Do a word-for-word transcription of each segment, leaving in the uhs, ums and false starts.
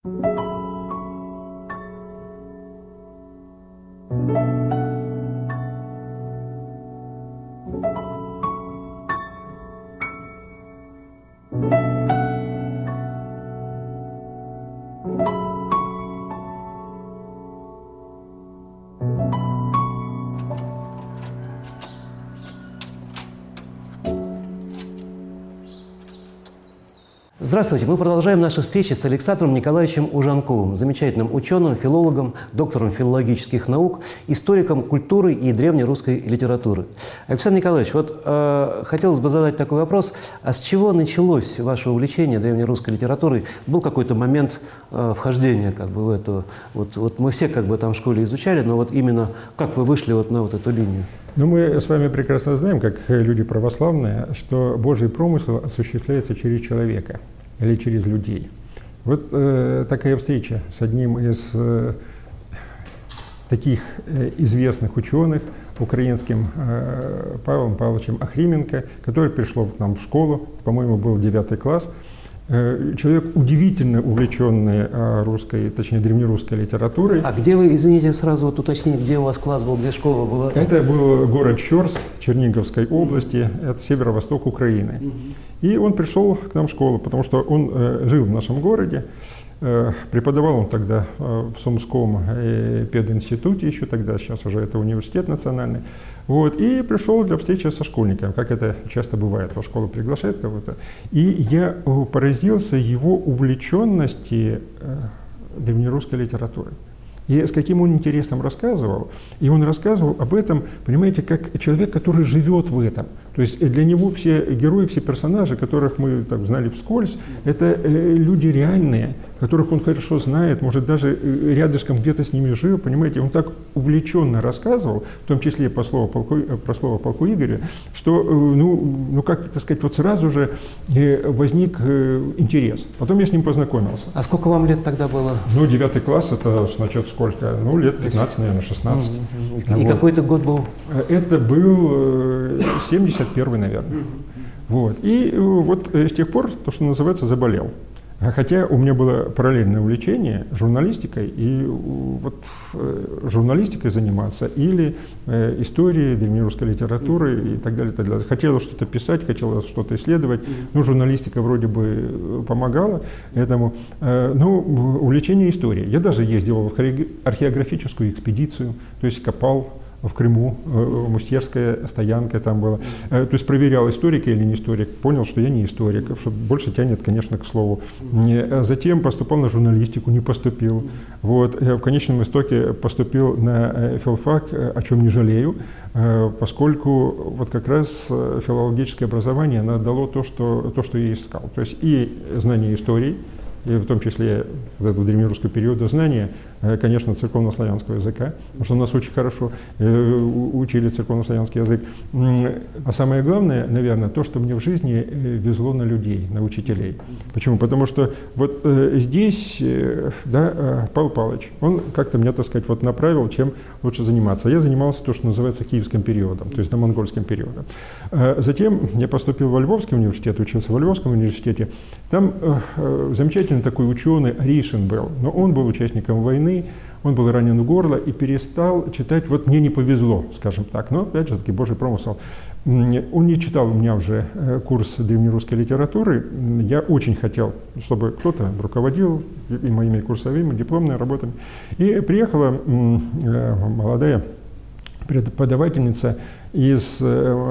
Здравствуйте! Мы продолжаем наши встречи с Александром Николаевичем Ужанковым, замечательным ученым, филологом, доктором филологических наук, историком культуры и древнерусской литературы. Александр Николаевич, вот э, хотелось бы задать такой вопрос. А с чего началось ваше увлечение древнерусской литературой? Был какой-то момент э, вхождения как бы, в эту… Вот, вот мы все как бы там в школе изучали, но вот именно как вы вышли вот на вот эту линию? Ну, мы с вами прекрасно знаем, как люди православные, что Божий промысел осуществляется через человека или через людей. Вот э, такая встреча с одним из э, таких э, известных ученых, украинским э, Павлом Павловичем Охрименко, который пришел к нам в школу, по-моему, был девятый класс. Э, человек удивительно увлеченный э, русской, точнее, древнерусской литературой. А где вы, извините, сразу вот уточните, где у вас класс был, где школа была? Это был город Щорск Черниговской области, это северо-восток Украины. И он пришел к нам в школу, потому что он э, жил в нашем городе, э, преподавал он тогда э, в Сумском э, пединституте еще тогда, сейчас уже это университет национальный. Вот, и пришел для встречи со школьником, как это часто бывает, во школу приглашает кого-то. И я э, поразился его увлеченности э, древнерусской литературой. И с каким он интересом рассказывал. И он рассказывал об этом, понимаете, как человек, который живет в этом. То есть для него все герои, все персонажи, которых мы так знали вскользь, это люди реальные, которых он хорошо знает, может, даже рядышком где-то с ними жил, понимаете. Он так увлеченно рассказывал, в том числе по слову полку, про слово полку Игоря, что, ну, ну как-то, так сказать, вот сразу же возник интерес. Потом я с ним познакомился. А сколько вам лет тогда было? Ну, девятый класс, это, значит, сколько? Ну, лет пятнадцать, наверное, шестнадцать. И вот. Какой это год был? Это был семьдесят первый, наверное. Вот. И вот с тех пор, то, что называется, заболел. Хотя у меня было параллельное увлечение журналистикой, и вот журналистикой заниматься, или э, историей древнерусской литературы mm-hmm. и так далее, так далее. Хотелось что-то писать, хотелось что-то исследовать, mm-hmm. но журналистика вроде бы помогала этому. Э, но увлечение историей. Я даже ездил в археографическую экспедицию, то есть копал в Крыму, Мустьерская стоянка там была. То есть проверял, историк или не историк, понял, что я не историк, что больше тянет, конечно, к слову. Затем поступал на журналистику, не поступил. Вот. Я в конечном итоге поступил на филфак, о чем не жалею, поскольку вот как раз филологическое образование оно дало то, что, то, что я искал. То есть и знание истории, и в том числе вот этого древнерусского периода знания, конечно, церковнославянского языка, потому что у нас очень хорошо учили церковнославянский язык. А самое главное, наверное, то, что мне в жизни везло на людей, на учителей. Почему? Потому что вот здесь, да, Павел Павлович, он как-то меня, так сказать, вот направил, чем лучше заниматься. Я занимался то, что называется киевским периодом, то есть домонгольским периодом. Затем я поступил во Львовский университет, учился во Львовском университете. Там замечательный такой ученый Аришин был, но он был участником войны, он был ранен в горло и перестал читать, вот мне не повезло, скажем так, но опять же таки Божий промысел. Он не читал у меня уже курс древнерусской литературы, я очень хотел, чтобы кто-то руководил и моими курсовыми, дипломными работами. И приехала молодая преподавательница из,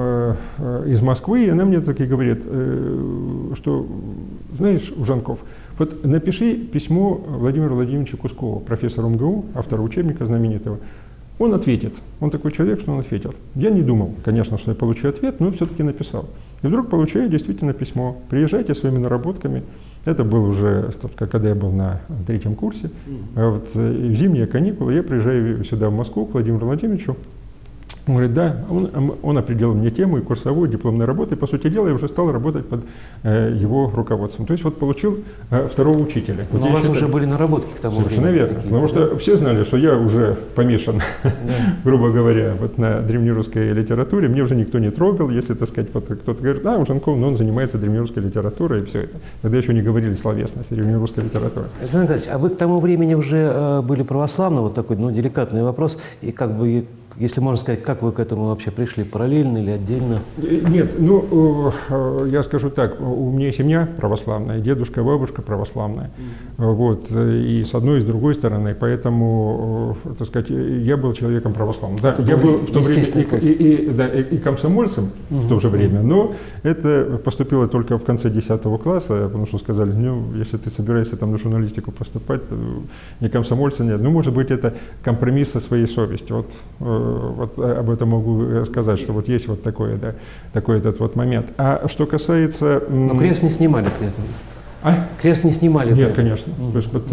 из Москвы, и она мне так и говорит, что, знаешь, Ужанков, вот напиши письмо Владимиру Владимировичу Кускову, профессору МГУ, автору учебника знаменитого. Он ответит. Он такой человек, что он ответил. Я не думал, конечно, что я получу ответ, но все-таки написал. И вдруг получаю действительно письмо. Приезжайте своими наработками. Это был уже, когда я был на третьем курсе. А вот в зимние каникулы я приезжаю сюда, в Москву, к Владимиру Владимировичу. Он говорит, да, он, он определил мне тему и курсовую, дипломной работы, и, по сути дела, я уже стал работать под э, его руководством. То есть вот получил э, второго учителя. Но вот у вас считаю, уже были наработки к тому совершенно времени. Верно, потому что да? Все знали, что я уже помешан, да. грубо говоря, вот на древнерусской литературе. Мне уже никто не трогал, если, так сказать, вот кто-то говорит, а, Ужанков, но он занимается древнерусской литературой, и все это. Тогда еще не говорили словесность древнерусской литературы. Александр Николаевич, а вы к тому времени уже э, были православны? Вот такой, ну, деликатный вопрос. И как бы, если можно сказать, как вы к этому вообще пришли, параллельно или отдельно? Нет, ну, я скажу так, у меня семья православная, дедушка, бабушка православная, mm-hmm. вот, и с одной и с другой стороны, поэтому, так сказать, я был человеком православным. Да, я был в то время и, и, и, да, и комсомольцем mm-hmm. в то же время, но это поступило только в конце десятого класса, потому что сказали, ну, если ты собираешься там на журналистику поступать, то ни комсомольца нет. Ну, может быть, это компромисс со своей совестью. Вот, вот об этом могу сказать, что вот есть вот такой, да, такой этот вот момент. А что касается... Но крест не снимали при этом? А? Крест не снимали? Нет, конечно. Mm-hmm. То есть, вот,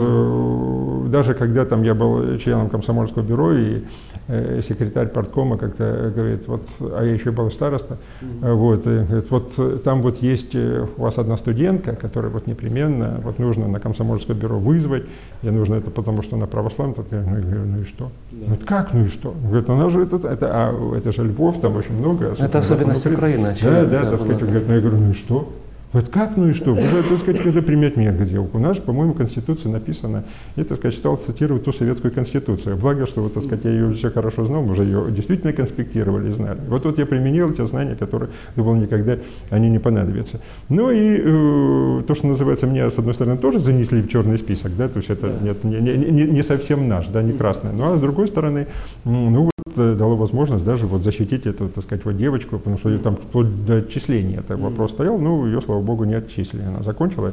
э, даже когда там я был членом комсомольского бюро, и э, секретарь парткома как-то говорит, вот, а я еще был староста, mm-hmm. вот, и, говорит, вот там вот есть у вас одна студентка, которая вот непременно, вот нужно на комсомольское бюро вызвать, ей нужно это потому, что она православная. Я говорю, ну и что? Yeah. Говорит, как, ну и что? Говорит, она же это, это, а, это же Львов, там очень много. Это особенность Украины, очевидно. Да, да, так сказать, говорит, ну я говорю, ну и что? Говорит, как, ну и что? Вы же, так сказать, когда применять меня, где у нас, по-моему, Конституция написана, и, так сказать, стал цитировать ту советскую Конституцию. Благо, что, вот, так сказать, я ее все хорошо знал, мы уже ее действительно конспектировали и знали. Вот, вот я применил те знания, которые, думал, никогда они не понадобятся. Ну и э, то, что называется, меня, с одной стороны, тоже занесли в черный список, да, то есть это нет, не, не, не совсем наш, да, не красный. Ну а с другой стороны, ну, дало возможность даже вот защитить эту, так сказать, вот девочку, потому что ее там вплоть до отчисления этот вопрос стоял, ну, ее, слава богу, не отчислили, она закончила,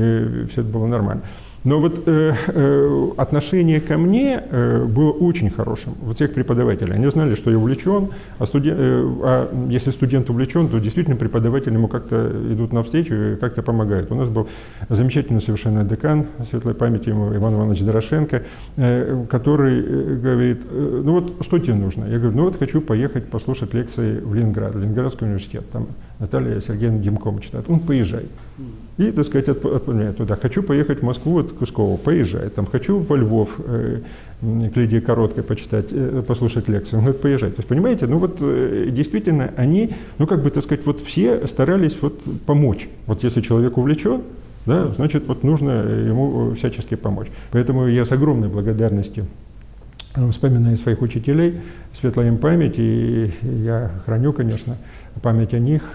и все это было нормально. Но вот э, э, отношение ко мне э, было очень хорошим, вот всех преподавателей. Они знали, что я увлечен, а, студен, э, а если студент увлечен, то действительно преподаватели ему как-то идут навстречу и как-то помогают. У нас был замечательный совершенно декан, светлой памяти ему, Иван Иванович Дорошенко, э, который э, говорит, э, ну вот что тебе нужно? Я говорю, ну вот хочу поехать послушать лекции в Ленинград, в Ленинградский университет, там Наталья Сергеевна Демкова читает. Он поезжай. И, так сказать, отправляет туда. Хочу поехать в Москву, вот, к Кускову, поезжай. Там, хочу во Львов э, к Лидии Короткой почитать, э, послушать лекцию. Он говорит, поезжай. То есть, понимаете, ну вот э, действительно они, ну как бы, так сказать, вот все старались вот помочь. Вот если человек увлечен, да, значит, вот нужно ему всячески помочь. Поэтому я с огромной благодарностью вспоминаю своих учителей, светлая им память, и я храню, конечно, память о них.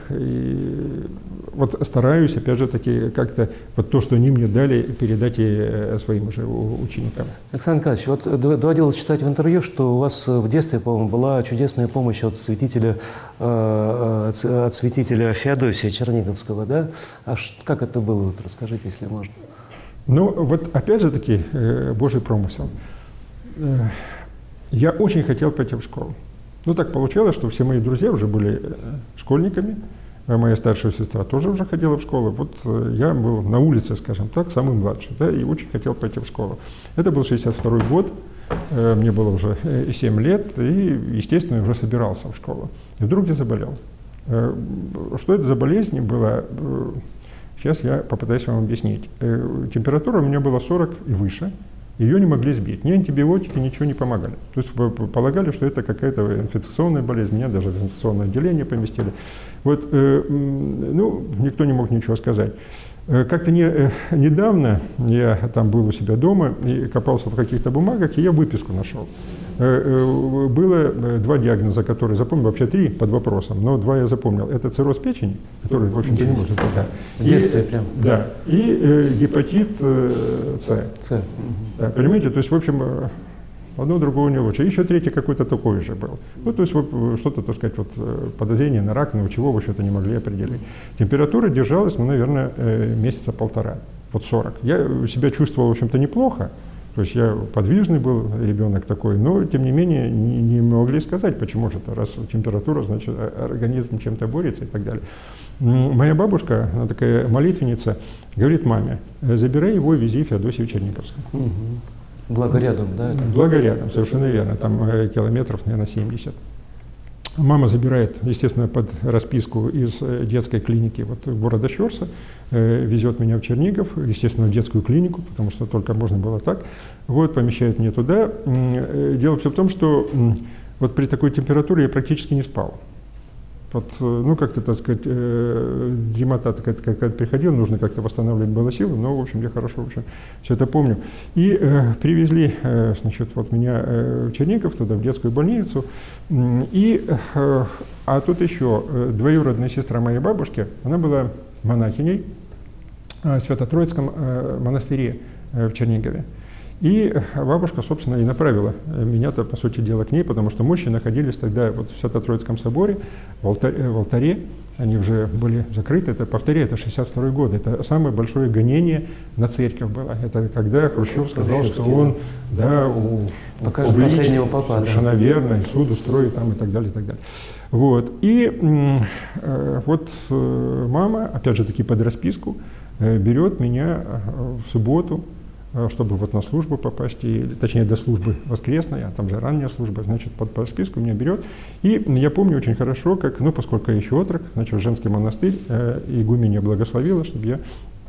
И вот стараюсь, опять же таки, как-то вот то, что они мне дали, передать и своим уже ученикам. Александр Николаевич, вот доводилось читать в интервью, что у вас в детстве, по-моему, была чудесная помощь от святителя, от святителя Феодосия Черниговского, да? А как это было? Вот расскажите, если можно. Ну, вот опять же таки, Божий промысел. Я очень хотел пойти в школу. Ну, так получалось, что все мои друзья уже были школьниками, моя старшая сестра тоже уже ходила в школу. Вот я был на улице, скажем так, самый младший, да, и очень хотел пойти в школу. Это был шестьдесят второй год, мне было уже семь лет, и, естественно, я уже собирался в школу. И вдруг я заболел. Что это за болезнь была? Сейчас я попытаюсь вам объяснить. Температура у меня была сорок и выше. Ее не могли сбить. Ни антибиотики, ничего не помогали. То есть полагали, что это какая-то инфекционная болезнь. Меня даже в инфекционное отделение поместили. Вот, э, ну, никто не мог ничего сказать. Как-то не, э, недавно я там был у себя дома и копался в каких-то бумагах, и я выписку нашел. Э, э, было два диагноза, которые запомнил, вообще три под вопросом, но два я запомнил. Это цирроз печени, который, в общем-то, не нужен. Да. В детстве прям. Да. И э, гепатит э, С. С. Да, понимаете, то есть, в общем, одно другого не лучше. Еще третий какой-то такой же был. Ну, то есть, вот, что-то, так сказать, вот, подозрение на рак, но чего, в общем-то, не могли определить. Температура держалась, ну, наверное, месяца полтора, вот сорок. Я себя чувствовал, в общем-то, неплохо. То есть я подвижный был ребенок такой, но, тем не менее, не, не могли сказать, почему же это, раз температура, значит, организм чем-то борется и так далее. Моя бабушка, она такая молитвенница, говорит маме, забирай его, вези в Феодосию Черниговскую. Угу. Благо рядом, да? Благо рядом, совершенно верно, там километров, наверное, семьдесят. Мама забирает, естественно, под расписку из детской клиники вот, города Щорса, э, везет меня в Чернигов, естественно, в детскую клинику, потому что только можно было так. Вот, помещает меня туда. Дело все в том, что вот при такой температуре я практически не спал. Вот, ну, как-то, так сказать, э, дремота когда приходила, нужно как-то восстанавливать было силы, но, в общем, я хорошо в общем, все это помню. И э, привезли, э, значит, вот меня э, в Чернигов, туда, в детскую больницу, и, э, а тут еще э, двоюродная сестра моей бабушки, она была монахиней э, в Свято-Троицком э, монастыре э, в Чернигове. И бабушка, собственно, и направила меня-то, по сути дела, к ней, потому что мощи находились тогда вот в Свято-Троицком соборе, в алтаре, в алтаре, они уже были закрыты. Это, повторяю, это шестьдесят второй год, это самое большое гонение на церковь было. Это когда Хрущев сказал, что он, да, у, покажет последнего папа, совершенно да. верно, и суд устроит там и так далее, и так далее. Вот. И э, вот э, мама, опять же таки под расписку, э, берет меня в субботу, чтобы вот на службу попасть, и, точнее до службы воскресной, а там же ранняя служба, значит, под, по списку меня берет. И я помню очень хорошо, как, ну, поскольку я еще отрок, значит, в женский монастырь, э, игуменья благословила, чтобы я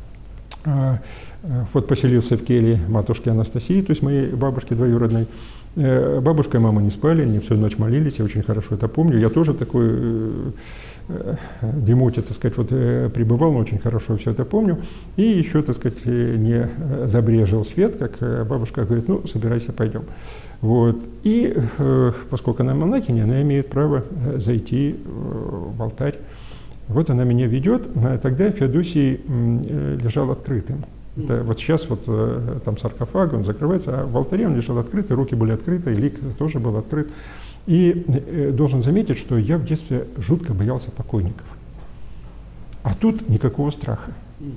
э, э, вот поселился в келье матушки Анастасии, то есть моей бабушки двоюродной. Э, бабушка и мама не спали, они всю ночь молились, я очень хорошо это помню. Я тоже такой э, э, дремоте, так сказать, вот э, пребывал, но очень хорошо все это помню. И еще, так сказать, не забрежил свет, как бабушка говорит, ну, собирайся, пойдем. Вот. И э, поскольку она монахиня, она имеет право зайти э, в алтарь. Вот она меня ведет, тогда Феодосий э, лежал открытым. Это вот сейчас вот э, там саркофаг, он закрывается, а в алтаре он лежал открытый, руки были открыты, и лик тоже был открыт. И э, должен заметить, что я в детстве жутко боялся покойников. А тут никакого страха.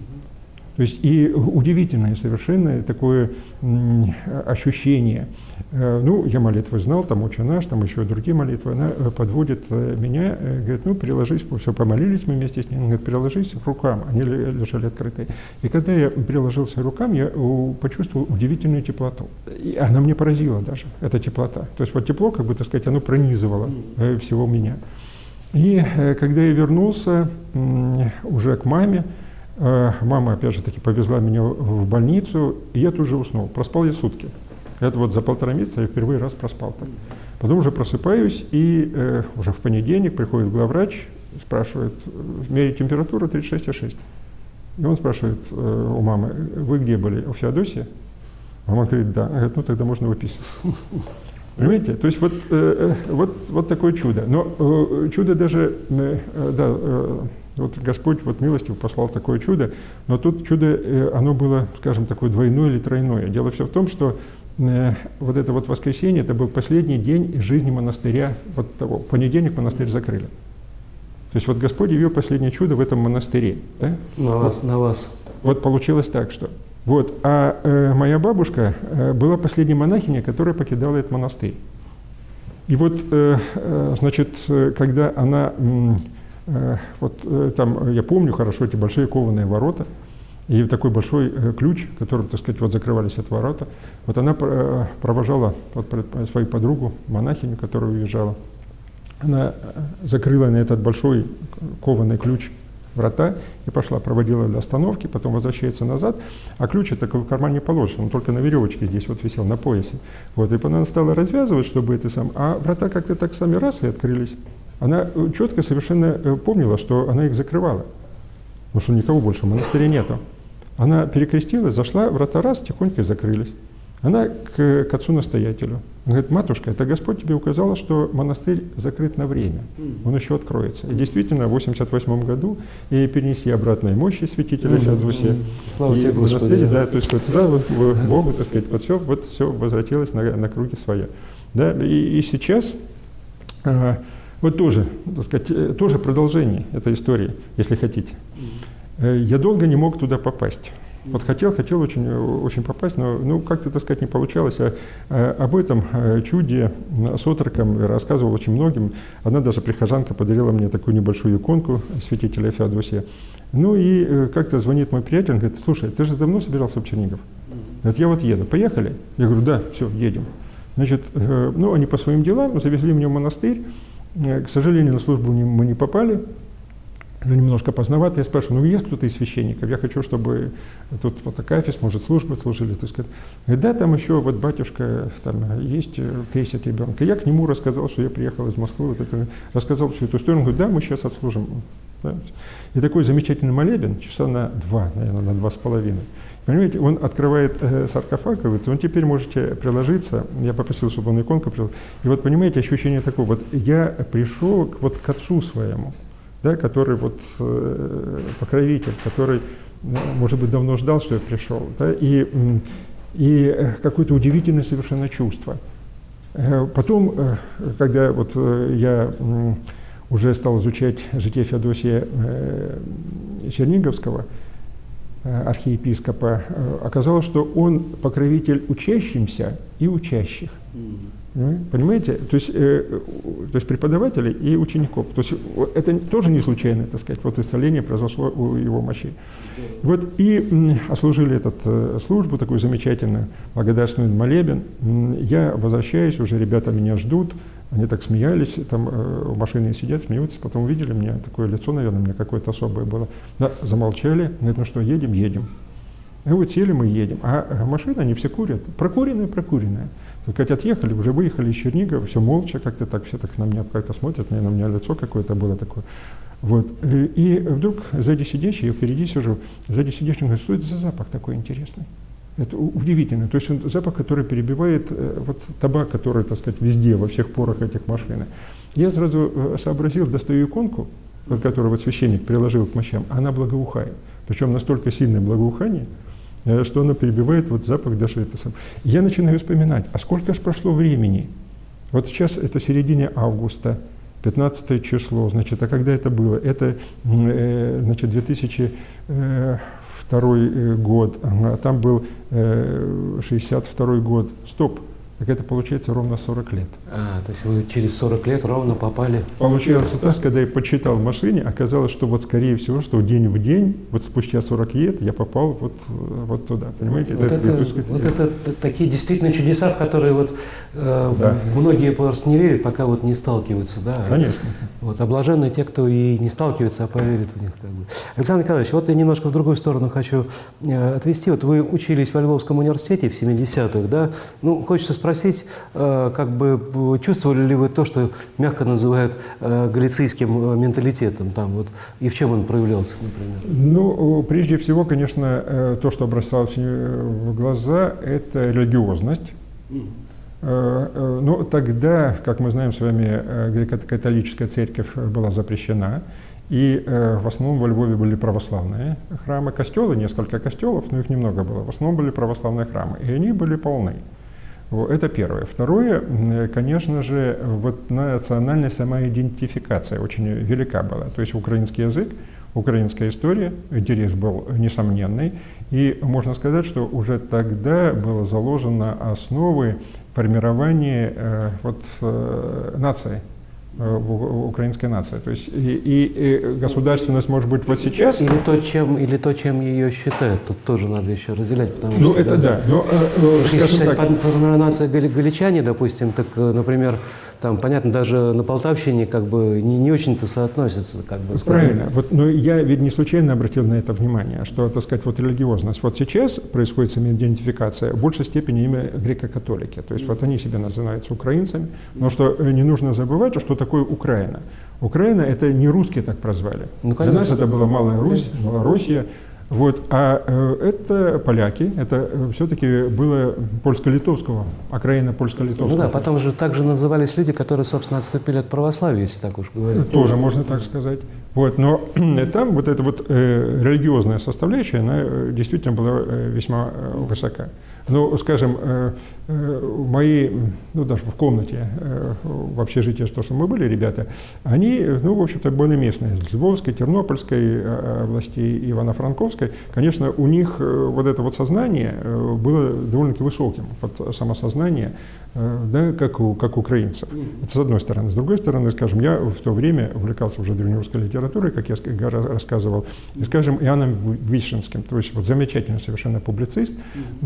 То есть и удивительное совершенно такое м, ощущение. Э, ну, я молитвы знал, там «Отче наш», там еще другие молитвы. Она почувствует меня, э, говорит, ну, приложись, все, помолились мы вместе с ней, говорит, приложись к рукам, они лежали открытые. И когда я приложился к рукам, я у, почувствовал удивительную теплоту. И она мне поразила даже, эта теплота. То есть вот тепло, как бы, так сказать, оно пронизывало э, всего меня. И э, когда я вернулся э, уже к маме, мама, опять же таки, повезла меня в больницу, и я тут же уснул. Проспал я сутки. Это вот за полтора месяца я впервые раз проспал так. Потом уже просыпаюсь, и э, уже в понедельник приходит главврач, спрашивает, мерить температуру тридцать шесть и шесть. И он спрашивает э, у мамы, вы где были, у Феодосия? Мама говорит, да. Она говорит, ну тогда можно выписывать. Понимаете? То есть вот, э, вот, вот такое чудо. Но э, чудо даже, э, да, э, вот Господь вот милостиво послал такое чудо, но тут чудо, э, оно было, скажем, такое двойное или тройное. Дело все в том, что э, вот это вот воскресенье, это был последний день жизни монастыря, вот того, понедельник монастырь закрыли. То есть вот Господь явил последнее чудо в этом монастыре. Да? На вас, вот, на вас. Вот получилось так, что... Вот, а э, моя бабушка э, была последней монахиней, которая покидала этот монастырь. И вот, э, э, значит, когда она, э, вот э, там, я помню хорошо эти большие кованые ворота, и такой большой э, ключ, который, так сказать, вот закрывались от ворота, вот она э, провожала вот, свою подругу, монахиню, которая уезжала. Она закрыла на этот большой кованый ключ врата и пошла, проводила до остановки, потом возвращается назад, а ключ такой в карман не положен, он только на веревочке здесь вот висел, на поясе. Вот, и она стала развязывать, чтобы это сам, а врата как-то так сами раз и открылись. Она четко совершенно помнила, что она их закрывала, потому что никого больше в монастыре нету. Она перекрестилась, зашла, врата раз, тихонько закрылись. Она к, к отцу-настоятелю. Она говорит, матушка, это Господь тебе указал, что монастырь закрыт на время, он еще откроется. И действительно, в восемьдесят восьмом году и перенеси обратно и мощи святителя Феодосия. Слава тебе, Господи. Да, то есть вот, да, вот, Богу, так сказать, вот все, вот все возвратилось на, на круги своя. Да, и, и сейчас, а, вот тоже, так сказать, тоже продолжение этой истории, если хотите. Я долго не мог туда попасть. Вот хотел, хотел очень, очень попасть, но ну, как-то, так сказать, не получалось. А, а, об этом чуде с отроком рассказывал очень многим. Одна даже прихожанка подарила мне такую небольшую иконку святителя Феодосия. Ну и как-то звонит мой приятель, он говорит, слушай, ты же давно собирался в Чернигов? Говорит, я вот еду, поехали? Я говорю, да, все, едем. Значит, ну они по своим делам завезли меня в монастырь. К сожалению, на службу мы не попали. Немножко поздновато. Я спрашиваю, ну есть кто-то из священников? Я хочу, чтобы тут вот Акафист, может, службы служили. Так сказать. Да, там еще вот батюшка там есть, крестит ребенка. Я к нему рассказал, что я приехал из Москвы, вот это, рассказал всю эту историю. Он говорит, да, мы сейчас отслужим. Да. И такой замечательный молебен, часа на два, наверное, на два с половиной. Понимаете, он открывает э, саркофаг, говорит, он теперь можете приложиться. Я попросил, чтобы он иконку приложил. И вот, понимаете, ощущение такое, вот я пришел к, вот, к отцу своему, да, который вот э, покровитель, который, может быть, давно ждал, что я пришел, да, и, и какое-то удивительное совершенно чувство. Потом, когда вот я уже стал изучать житие Феодосия Черниговского, архиепископа, оказалось, что он покровитель учащимся и учащих. Понимаете? То есть, э, то есть преподавателей и учеников. То есть это тоже не случайно, так сказать, вот исцеление произошло у его мощей. Вот и м, ослужили эту э, службу, такую замечательную, благодарственную молебен. Я возвращаюсь, уже ребята меня ждут, они так смеялись, там э, в машине сидят, смеются, потом увидели меня, такое лицо, наверное, у меня какое-то особое было. Да, замолчали, говорят, ну что, едем, едем. И вот сели мы, едем, а машины, они все курят, прокуренная, прокуренная. Как отъехали, уже выехали из Чернигова, все молча, как-то так, все так на меня как-то смотрят, наверное, у меня лицо какое-то было такое. Вот. И вдруг сзади сидящий, я впереди сижу, сзади сидящий говорит, что это за запах такой интересный? Это удивительно. То есть он, запах, который перебивает вот, табак, который, так сказать, везде, во всех порах этих машин. Я сразу сообразил, достаю иконку, вот, которую вот священник приложил к мощам, она благоухает. Причем настолько сильное благоухание, что она перебивает вот запах даже это сам. Я начинаю вспоминать, а сколько же прошло времени? Вот сейчас это середина августа, пятнадцатое число, значит, а когда это было? Это, э, значит, две тысячи второй год, а там был э, шестьдесят второй год. Стоп! Так это получается ровно сорок лет. А, то есть вы через сорок лет ровно попали? Получилось так, когда я почитал в машине, оказалось, что вот скорее всего, что день в день, вот спустя сорок лет я попал вот, вот туда, понимаете? Вот, это, это, сказать, вот это такие действительно чудеса, в которые вот э, да. многие просто не верят, пока вот не сталкиваются, да? Конечно. Вот, а блаженны те, кто и не сталкивается, а поверит в них. Как бы. Александр Николаевич, вот я немножко в другую сторону хочу э, отвести. Вот вы учились в Львовском университете в семидесятых, да? Ну, хочется спросить, Спросить, как бы чувствовали ли вы то, что мягко называют галицийским менталитетом, там вот, и в чем он проявлялся, например? Ну, прежде всего, конечно, то, что бросалось в глаза, это религиозность. Mm. Но тогда, как мы знаем с вами, греко-католическая церковь была запрещена, и в основном во Львове были православные храмы, костелы, несколько костелов, но их немного было, в основном были православные храмы, и они были полны. Это первое. Второе, конечно же, вот национальная самоидентификация очень велика была. То есть украинский язык, украинская история, интерес был несомненный. И можно сказать, что уже тогда было заложено основы формирования э, вот, э, нации. Украинская нация. То есть и, и, и государственность может быть вот сейчас. Или то, чем, или то, чем ее считают. Тут тоже надо еще разделять. Потому ну, что, это да. да. Но, если считать нация галичане, допустим, так, например, там, понятно, даже на Полтавщине как бы не, не очень-то соотносятся. Как бы, правильно. Вот, но я ведь не случайно обратил на это внимание, что, так сказать, вот религиозность. Вот сейчас происходит самоидентификация в большей степени именно греко-католики. То есть вот они себя называются украинцами. Но что не нужно забывать, что такое Украина. Украина – это не русские так прозвали. Ну, для нас это была Малая Русь, Малороссия. Вот, а э, это поляки, это э, все-таки было польско-литовского, окраина польско-литовского. Ну да, потом же также назывались люди, которые, собственно, отступили от православия, если так уж говорить. Тоже можно так сказать. Вот, но там вот эта вот э, религиозная составляющая, она э, действительно была э, весьма э, высока. Ну, скажем, э, э, мои, ну, даже в комнате, э, в общежитии, что, что мы были, ребята, они, ну, в общем-то, были местные, с Львовской, Тернопольской э, областей, Ивано-Франковской. Конечно, у них э, вот это вот сознание э, было довольно-таки высоким, вот самосознание, э, да, как у, как украинцев. Это с одной стороны. С другой стороны, скажем, я в то время увлекался уже древнерусской литературой, как я рассказывал, и, скажем, Иоанном Вишенским, то есть вот замечательный совершенно публицист,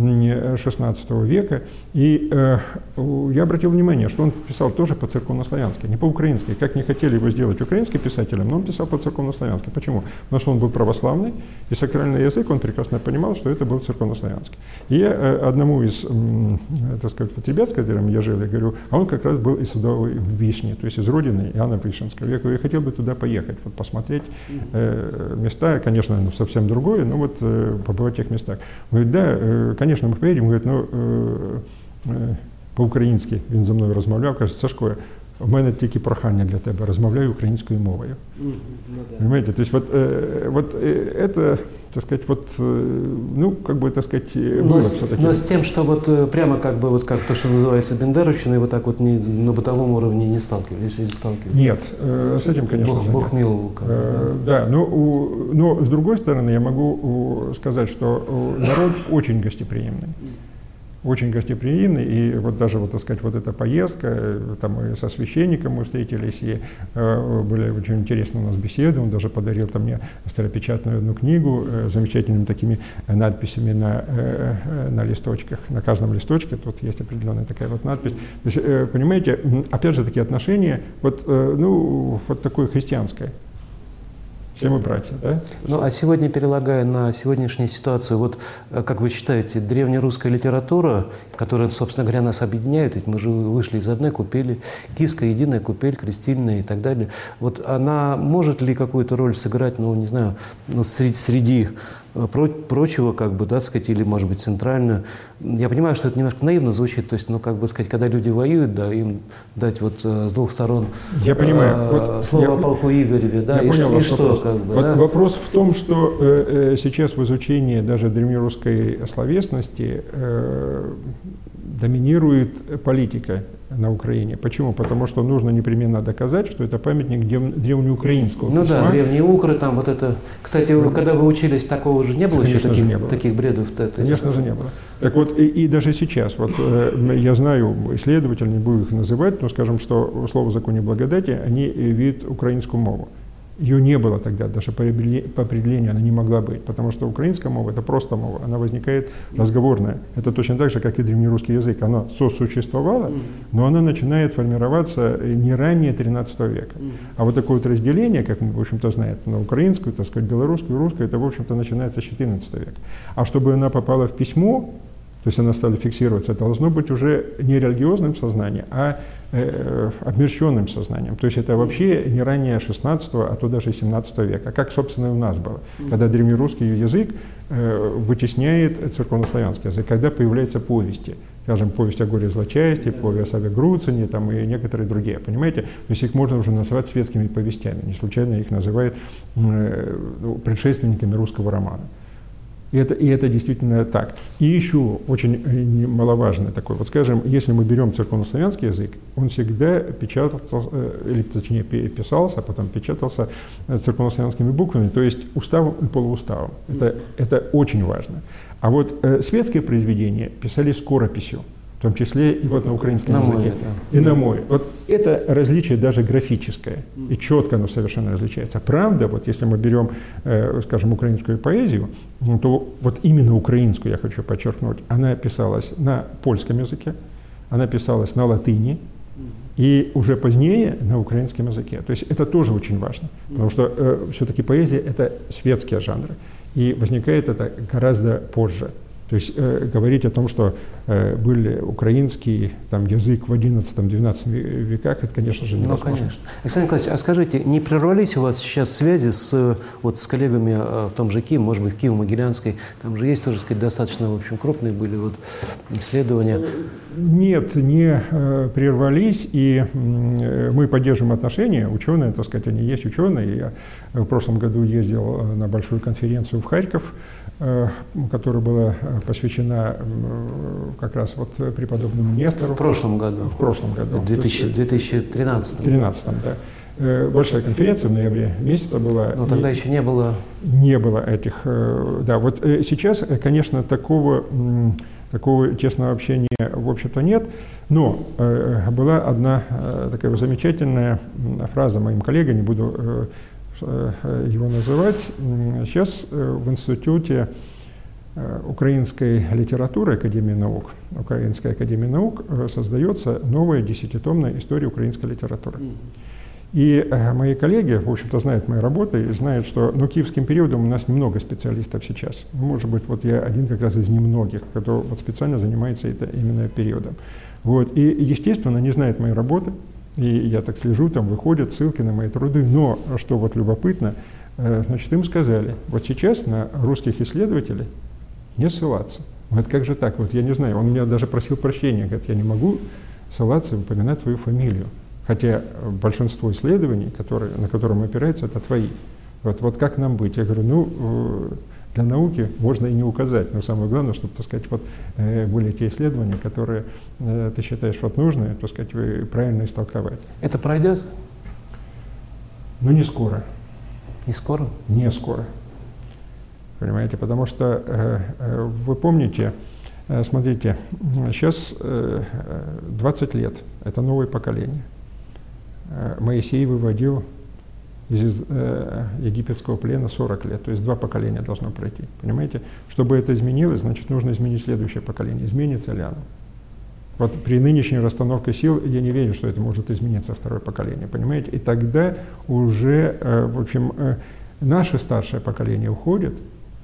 шестнадцатого века. И э, я обратил внимание, что он писал тоже по-церковнославянски, не по-украински. Как не хотели его сделать украинским писателем, но он писал по-церковнославянски. Почему? Потому что он был православный, и сакральный язык он прекрасно понимал, что это был церковнославянский. И я э, одному из, э, так сказать, вот ребят, с которыми я жил, я говорю, а он как раз был из Судовой Вишни, то есть из родины Иоанна Вишенского. Я говорю, я хотел бы туда поехать, вот посмотреть э, места, конечно, ну, совсем другое, но вот э, побывать в тех местах. Он говорит, да, э, конечно, мы поедем. Он говорит, ну, э, э, по-українськи він зі мною розмовляв, каже, Сашко, у мене тільки прохання для тебе, розмовляю українською мовою. Mm-hmm. Ну, да. Понимаете, то есть вот, э, вот э, это, так сказать, вот, э, ну, как бы, так сказать, было но все-таки. Но с тем, что вот прямо как бы, вот как то, что называется бендеровщиной, вот так вот не, на бытовом уровне не сталкивались или сталкивались? Нет, э, с этим, конечно, Бог, же Бог нет. миловал. Как бы, э, да, да но, у, но с другой стороны, я могу сказать, что народ очень гостеприимный. Очень гостеприимный, и вот даже, вот, так сказать, вот эта поездка, там и со священником мы встретились, и э, были очень интересные у нас беседы, он даже подарил там мне старопечатную одну книгу э, с замечательными такими надписями на, э, на листочках, на каждом листочке, тут есть определенная такая вот надпись. То есть, э, понимаете, опять же, такие отношения, вот, э, ну, вот такое христианское. Все мы братья, да? Ну, а сегодня, перелагая на сегодняшнюю ситуацию, вот, как вы считаете, древнерусская литература, которая, собственно говоря, нас объединяет, ведь мы же вышли из одной купели, Киевская единая купель, крестильная и так далее, вот она может ли какую-то роль сыграть, ну, не знаю, ну, среди, среди прочего, как бы, да, сказать, или, может быть, центрально. Я понимаю, что это немножко наивно звучит, то есть, ну, как бы сказать, когда люди воюют, да, им дать вот с двух сторон я понимаю. э, Вот слово я, о полку Игореве, да, я и, понял, что, и что, как бы, вот да? вопрос в том, что э, сейчас в изучении даже древнерусской словесности э, доминирует политика на Украине. Почему? Потому что нужно непременно доказать, что это памятник древнеукраинского Ну письма. да, древние укры, там вот это... Кстати, ну, когда вы учились, такого же не было? Конечно еще таких, же не было. Таких бредов? Конечно же не было. Так вот, и, и даже сейчас, вот э, я знаю исследователей, не буду их называть, но скажем, что слово в законе благодати, они видят украинскую мову. Ее не было тогда, даже по определению она не могла быть, потому что украинская мова – это просто мова, она возникает разговорная. Это точно так же, как и древнерусский язык. Она сосуществовала, но она начинает формироваться не ранее тринадцатого века. А вот такое вот разделение, как мы, в общем-то, знаем, на украинскую, так сказать, белорусскую, русскую, это, в общем-то, начинается с четырнадцатого века. А чтобы она попала в письмо, то есть она стала фиксироваться, это должно быть уже не религиозным сознанием, а э, обмерщенным сознанием. То есть это вообще не ранее шестнадцатого, а то даже семнадцатого века, как, собственно, и у нас было. Когда древнерусский язык э, вытесняет церковнославянский язык, когда появляются повести, скажем, повесть о горе злочастии, повесть о Саве Груцине там, и некоторые другие, понимаете? То есть их можно уже называть светскими повестями, не случайно их называют э, предшественниками русского романа. И это, и это действительно так. И еще очень немаловажное такое. Вот скажем, если мы берем церковнославянский язык, он всегда печатался, или точнее писался, а потом печатался церковнославянскими буквами, то есть уставом и полууставом. Это, это очень важно. А вот э, светские произведения писали скорописью, в том числе и вот на украинском на языке, море, да. и на море. Вот это различие даже графическое, и четко оно совершенно различается. Правда, вот если мы берем, э, скажем, украинскую поэзию, то вот именно украинскую, я хочу подчеркнуть, она писалась на польском языке, она писалась на латыни, и уже позднее на украинском языке. То есть это тоже очень важно, потому что э, все-таки поэзия — это светские жанры, и возникает это гораздо позже. То есть э, говорить о том, что э, был украинский там, язык в одиннадцатом-двенадцатом веках, это, конечно же, невозможно. Ну, конечно. Александр Николаевич, а скажите, не прервались у вас сейчас связи с, вот, с коллегами в том же Киеве, может быть, в Киево-Могилянской? Там же есть тоже, так сказать, достаточно, в общем, крупные были вот исследования. Нет, не э, прервались, и э, мы поддерживаем отношения. Ученые, так сказать, они есть ученые. Я в прошлом году ездил на большую конференцию в Харьков, э, которая была посвящена э, как раз вот преподобному Нестору. В прошлом году. В прошлом году. В две тысячи тринадцатом. В две тысячи тринадцатом, да. Э, большая конференция в ноябре месяце была. Но тогда и еще не было... Не было этих, э, да. Вот э, сейчас, конечно, такого... Э, Такого тесного общения, в общем-то, нет. Но э, была одна э, такая замечательная фраза моим коллегам, не буду э, его называть. Сейчас э, в институте украинской литературы Академии наук, Украинской академии наук создается новая десятитомная история украинской литературы. И мои коллеги, в общем-то, знают мои работы и знают, что ну, киевским периодом у нас немного специалистов сейчас. Может быть, вот я один как раз из немногих, кто вот специально занимается это, именно периодом. Вот. И, естественно, они знают мои работы, и я так слежу, там выходят ссылки на мои труды, но, что вот любопытно, значит, им сказали, вот сейчас на русских исследователей не ссылаться. Вот как же так? Вот я не знаю, он меня даже просил прощения, говорит, я не могу ссылаться и упоминать твою фамилию. Хотя большинство исследований, которые, на котором опирается, это твои. Вот, вот как нам быть? Я говорю, ну, для науки можно и не указать, но самое главное, чтобы, так сказать, вот, были те исследования, которые ты считаешь вот нужны, так сказать, правильно истолковать. Это пройдет? Ну, не скоро. Не скоро? Не скоро. Понимаете, потому что э, э, вы помните, э, смотрите, сейчас э, двадцать лет, это новое поколение. Э, Моисей выводил из э, египетского плена сорок лет, то есть два поколения должно пройти. Понимаете, чтобы это изменилось, значит, нужно изменить следующее поколение. Изменится ли оно? Вот при нынешней расстановке сил я не верю, что это может измениться второе поколение, понимаете? И тогда уже, э, в общем, э, наше старшее поколение уходит,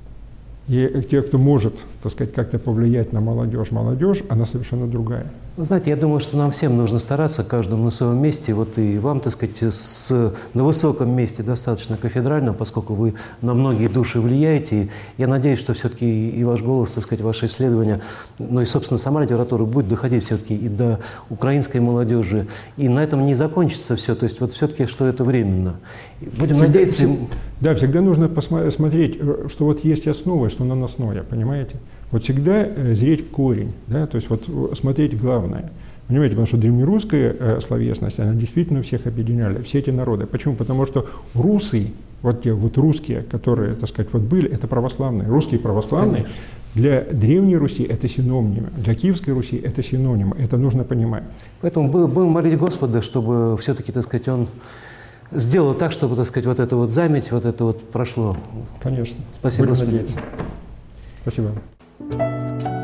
и те, кто может, так сказать, как-то повлиять на молодежь, молодежь, она совершенно другая. Вы знаете, я думаю, что нам всем нужно стараться, каждому на своем месте. Вот и вам, так сказать, с, на высоком месте достаточно кафедральном, поскольку вы на многие души влияете. И я надеюсь, что все-таки и ваш голос, так сказать, ваши исследования, ну и, собственно, сама литература будет доходить все-таки и до украинской молодежи. И на этом не закончится все. То есть вот все-таки, что это временно. Будем всегда, надеяться... Всегда, да, всегда нужно посмотреть, что вот есть основа, что наносное, понимаете? Вот всегда э, зреть в корень, да, то есть вот смотреть главное. Понимаете, потому что древнерусская э, словесность, она действительно всех объединяла, все эти народы. Почему? Потому что русы, вот те вот русские, которые, так сказать, вот были, это православные. Русские православные. Конечно. Для Древней Руси это синонимы, для Киевской Руси это синонимы, это нужно понимать. Поэтому будем молить Господа, чтобы все-таки, так сказать, Он сделал так, чтобы, так сказать, вот это вот заметь, вот это вот прошло. Конечно. Спасибо, Будем Господи. надеяться. Спасибо.